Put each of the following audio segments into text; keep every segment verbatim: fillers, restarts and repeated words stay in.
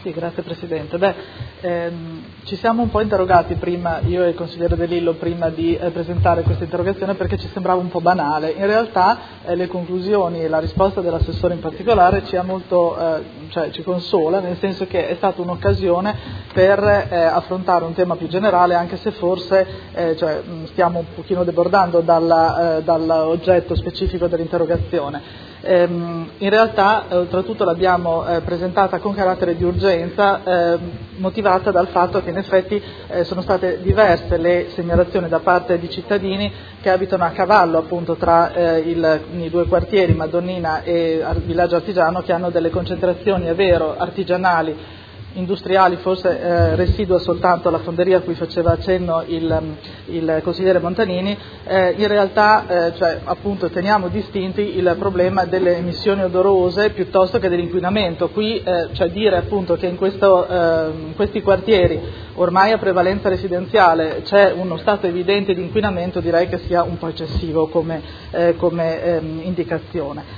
Sì, grazie Presidente. Beh, ehm, ci siamo un po' interrogati prima, io e il consigliere De Lillo, prima di eh, presentare questa interrogazione, perché ci sembrava un po' banale. In realtà eh, le conclusioni e la risposta dell'assessore in particolare ci, ha molto, eh, cioè, ci consola, nel senso che è stata un'occasione per eh, affrontare un tema più generale, anche se forse eh, cioè, stiamo un pochino debordando dalla, eh, dall'oggetto specifico dell'interrogazione. In realtà eh, oltretutto l'abbiamo eh, presentata con carattere di urgenza, eh, motivata dal fatto che in effetti eh, sono state diverse le segnalazioni da parte di cittadini che abitano a cavallo appunto tra eh, il, i due quartieri Madonnina e Villaggio Artigiano, che hanno delle concentrazioni, è vero, artigianali, industriali, forse eh, residua soltanto la fonderia a cui faceva accenno il, il consigliere Montanini. Eh, in realtà eh, cioè, appunto teniamo distinti il problema delle emissioni odorose piuttosto che dell'inquinamento. Qui eh, cioè dire appunto che in, questo, eh, in questi quartieri ormai a prevalenza residenziale c'è uno stato evidente di inquinamento, direi che sia un po' eccessivo come, eh, come ehm, indicazione.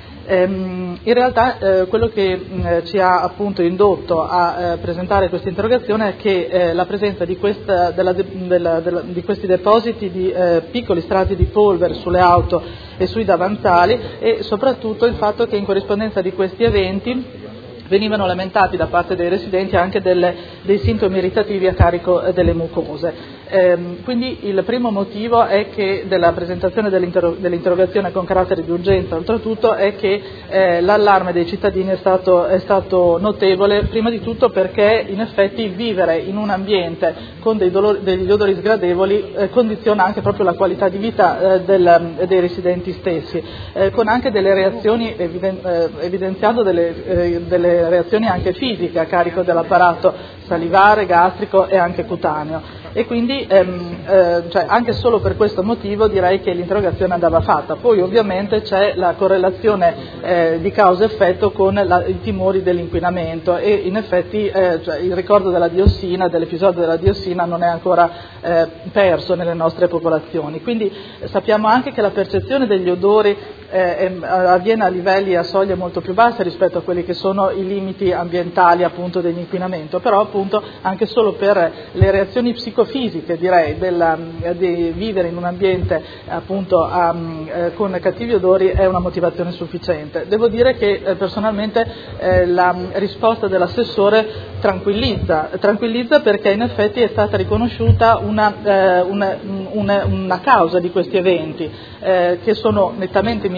In realtà eh, quello che mh, ci ha appunto indotto a eh, presentare questa interrogazione è che eh, la presenza di, questa, della, della, della, di questi depositi di eh, piccoli strati di polvere sulle auto e sui davanzali, e soprattutto il fatto che in corrispondenza di questi eventi venivano lamentati da parte dei residenti anche delle, dei sintomi irritativi a carico eh, delle mucose. Ehm, quindi il primo motivo è che della presentazione dell'inter- dell'interrogazione con carattere di urgenza, oltretutto, è che eh, l'allarme dei cittadini è stato, è stato notevole, prima di tutto perché in effetti vivere in un ambiente con dei dolori, degli odori sgradevoli eh, condiziona anche proprio la qualità di vita eh, del, dei residenti stessi, eh, con anche delle reazioni, eviden- eh, evidenziando delle, eh, delle reazioni anche fisiche a carico dell'apparato salivare, gastrico e anche cutaneo. E quindi ehm, eh, cioè anche solo per questo motivo direi che l'interrogazione andava fatta. Poi ovviamente c'è la correlazione eh, di causa-effetto con la, i timori dell'inquinamento, e in effetti eh, cioè, il ricordo della diossina, dell'episodio della diossina non è ancora eh, perso nelle nostre popolazioni. Quindi eh, sappiamo anche che la percezione degli odori eh, avviene a livelli e a soglie molto più basse rispetto a quelli che sono i limiti ambientali appunto dell'inquinamento, però appunto anche solo per le reazioni psicofisiche direi della, di vivere in un ambiente appunto a, eh, con cattivi odori è una motivazione sufficiente. Devo dire che eh, personalmente eh, la risposta dell'assessore tranquillizza, tranquillizza perché in effetti è stata riconosciuta una, eh, una, una, una causa di questi eventi eh, che sono nettamente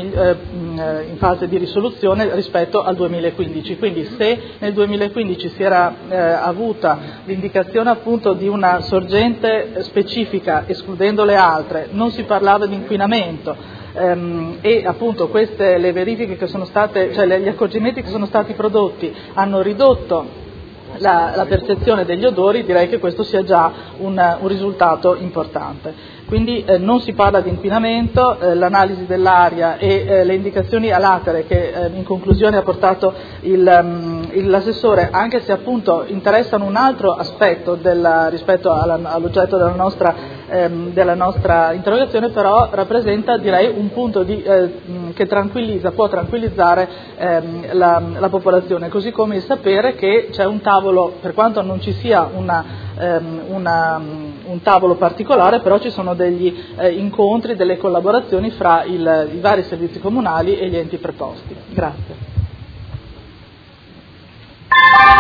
in fase di risoluzione rispetto al duemilaquindici, quindi se nel duemilaquindici si era eh, avuta l'indicazione appunto di una sorgente specifica escludendo le altre, non si parlava di inquinamento ehm, e appunto queste le verifiche che sono state, cioè gli accorgimenti che sono stati prodotti hanno ridotto la, la percezione degli odori, direi che questo sia già un, un risultato importante. Quindi eh, non si parla di inquinamento, eh, l'analisi dell'aria e eh, le indicazioni a latere che eh, in conclusione ha portato il, um, il, l'assessore, anche se appunto interessano un altro aspetto della, rispetto alla, all'oggetto della nostra, ehm, della nostra interrogazione, però rappresenta direi un punto di, eh, che tranquillizza, può tranquillizzare ehm, la, la popolazione, così come il sapere che c'è un tavolo, per quanto non ci sia una Una, un tavolo particolare, però ci sono degli eh, incontri, delle collaborazioni fra il, i vari servizi comunali e gli enti preposti. Grazie.